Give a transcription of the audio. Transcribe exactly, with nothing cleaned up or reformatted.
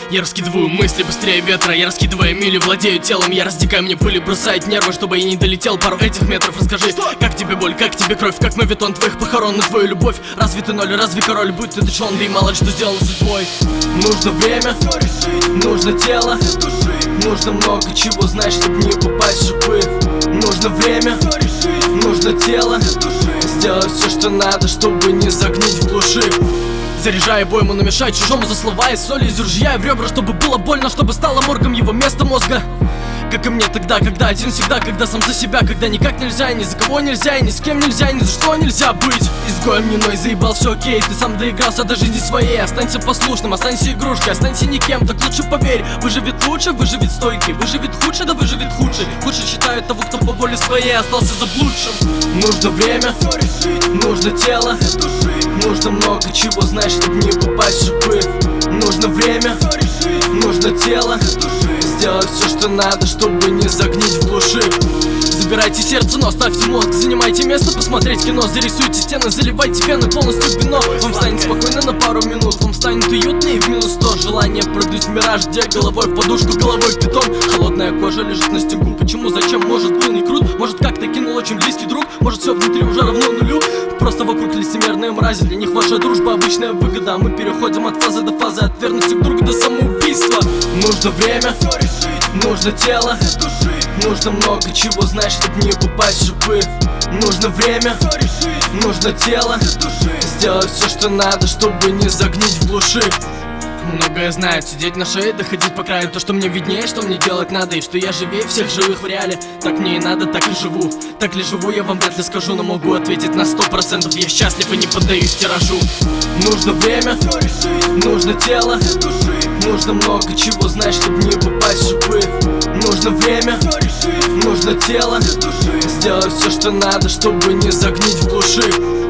Я раскидываю мысли быстрее ветра, я раскидываю мили, владею телом. Я раздекаю мне пыли, бросает нервы, чтобы я не долетел пару этих метров. Расскажи, как тебе боль, как тебе кровь, как мавитон твоих похорон на твою любовь. Разве ты ноль, разве король, будь ты душон, да и мало что сделал судьбой. Нужно время, нужно тело, нужно много чего знать, чтобы не попасть в шипы. Нужно время, нужно тело, сделать все, что надо, чтобы не загнить в глуши. Заряжая бойму, намешай чужому за слова и соли из ружья и в ребра, чтобы было больно, чтобы стало моргом его место мозга. Как и мне тогда, когда один всегда, когда сам за себя, когда никак нельзя, и ни за кого нельзя, и ни с кем нельзя, и ни за что нельзя быть изгоем не ной, заебал, все окей, ты сам доигрался до жизни своей. Останься послушным, останься игрушкой, останься никем, так лучше поверь. Выживет лучше, выживет стойкий, выживет худший, да выживет худший. Худший считают того, кто по воле своей остался заблудшим. Нужно время, нужно тело, нужно много чего знать, чтобы не попасть в шипы. Нужно время, нужно тело, сделать все, что надо, чтобы не загнить в глуши. Забирайте сердце, но оставьте мозг, занимайте место, посмотреть кино. Зарисуйте стены, заливайте вены полностью вино. Вам станет спокойно на пару минут, вам станет уютно и в минус сто. Желание продуть в мираж, где головой в подушку, головой в бетон. Холодная кожа лежит на снегу, почему, зачем, может был не крут. Может как-то кинул очень близкий друг, может все внутри уже равно нулю. Просто вокруг лицемерные мрази, для них ваша дружба обычная выгода. Мы переходим от фазы до фазы, от верности к другу до самоубийства. Нужно время, нужно тело, нужно много чего знать, чтобы не попасть в шипы. Нужно время, нужно тело, сделать все, что надо, чтобы не загнить в глуши. Многое знают, сидеть на шее, доходить по краю. То, что мне виднее, что мне делать надо, и что я живее всех живых в реале. Так мне и надо, так и живу. Так ли живу, я вам вряд ли скажу, но могу ответить на сто процентов. Я счастлив и не поддаюсь тиражу. Нужно время, нужно тело, нужно много чего знать, чтобы не попасть в шипы. Нужно время, нужно тело, сделать все, что надо, чтобы не загнить в глуши.